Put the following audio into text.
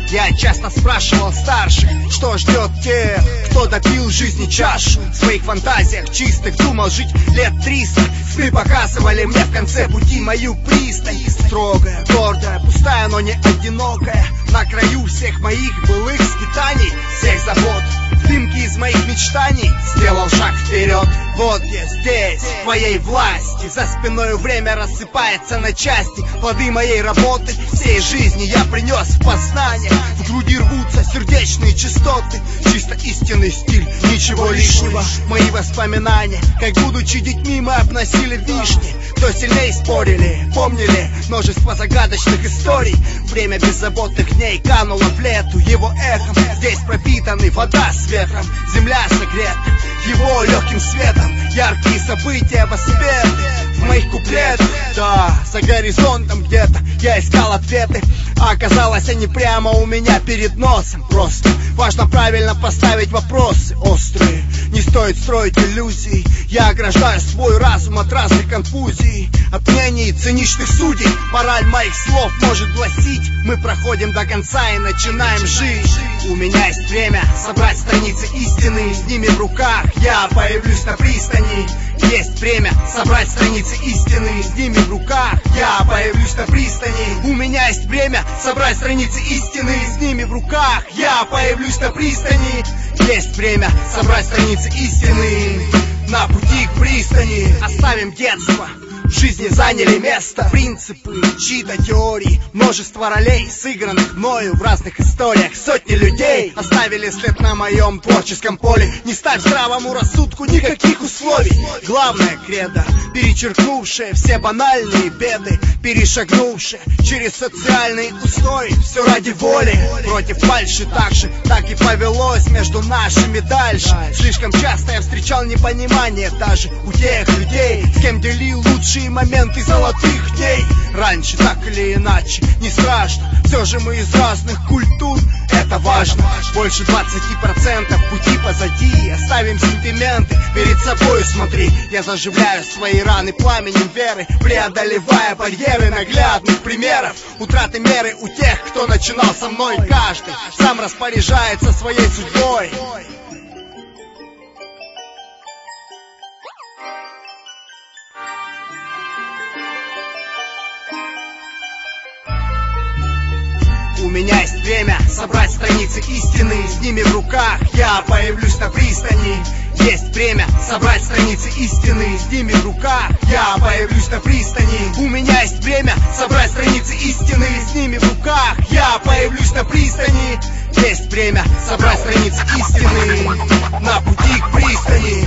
Я часто спрашивал старших, что ждет тех, кто допил жизни чашу. В своих фантазиях чистых думал жить лет 300. Сны показывали мне в конце пути мою пристань. Строгая, гордая, пустая, но не одинокая. На краю всех моих былых скитаний, всех забот, дымки из моих мечтаний. Сделал шаг вперед, вот я здесь, в твоей власти. За спиной время рассыпается на части. Плоды моей работы, всей жизни я принес в познание. В груди рвутся сердечные частоты. Чисто истинный стиль, ничего лишнего. Мои воспоминания, как будучи детьми мы обносили вишни. Кто сильнее спорили, помнили множество загадочных историй. Время беззаботных дней кануло в лету его эхом. Здесь пропитаны вода с ветром, земля согрета его легким светом. Яркие события воспеты в моих куплетах. Да, за горизонтом где-то я искал ответы, а оказалось они прямо у меня перед носом. Просто важно правильно поставить вопросы острые. Не стоит строить иллюзий. Я ограждаю свой разум от разных конфузий, от мнений циничных судей. Мораль моих слов может гласить: мы проходим до конца и начинаем жить. У меня есть время собрать страницы истины, с ними в руках я появлюсь на пристани. Есть время собрать страницы истины, с ними в руках я появлюсь на пристани. У меня есть время собрать страницы истины, с ними в руках я появлюсь на пристани. Есть время собрать страницы истины на пути к пристани. Оставим детство, в жизни заняли место принципы, чьи-то теории, множество ролей, сыгранных мною в разных историях. Сотни людей оставили след на моем творческом поле. Не ставь здравому рассудку никаких условий. Главное кредо, перечеркнувшее все банальные беды, перешагнувшее через социальный устой. Все ради воли, против фальши так и повелось между нашими дальше. Слишком часто я встречал непонимание даже у тех людей, с кем делил лучшие моменты золотых дней. Раньше так или иначе, не страшно, все же мы из разных культур, это важно. Больше 20% пути позади. Оставим сентименты, перед собой смотри. Я заживляю свои раны пламенем веры, преодолевая барьеры наглядных примеров. Утраты меры у тех, кто начинал со мной. Каждый сам распоряжается своей судьбой. У меня есть время собрать страницы истины, с ними в руках я появлюсь на пристани. Есть время собрать страницы истины, с ними в руках я появлюсь на пристани. У меня есть время собрать страницы истины, с ними в руках я появлюсь на пристани. Есть время собрать страницы истины на пути к пристани.